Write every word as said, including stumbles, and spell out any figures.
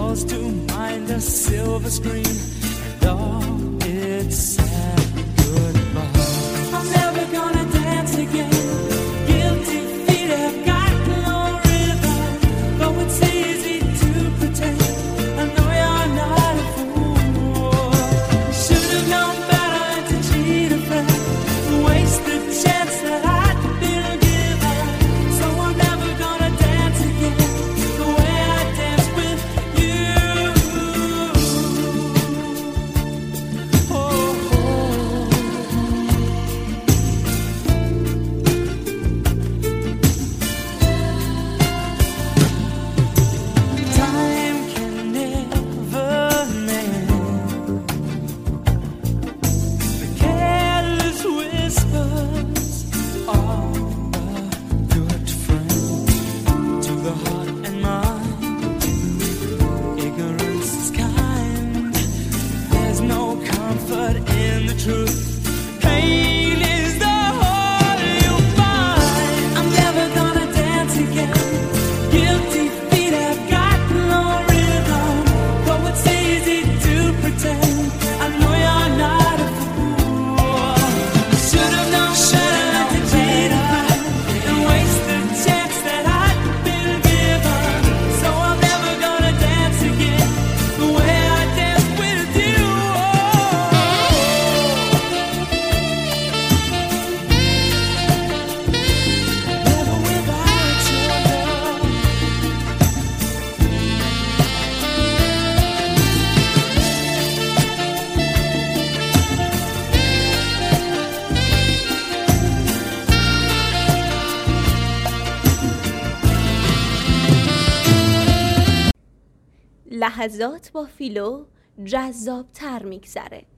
pause to mind a silver screen and all its sad goodbye. I'm never gonna dance again. Guilty feet have got no rhythm, though it's easy to pretend. I know you're not a fool. Should have known better to cheat a friend, waste the chance that I'd been given. So I'm never gonna dance again the way I danced with you. Oh, oh. Time can never mend the careless whispers of a good friend. To the heart and mind, ignorance is kind. There's no comfort in the truth. Pain is the whole you'll find. I'm never gonna dance again. Guilty feet have got no rhythm, though it's easy to pretend. I know you're not a fool. Should have known better to cheat a friend and waste the chance that I'd been given. So I'm never gonna dance again the way I danced with you. Never without your love. لحظات با فیلو جذاب تر میگذره.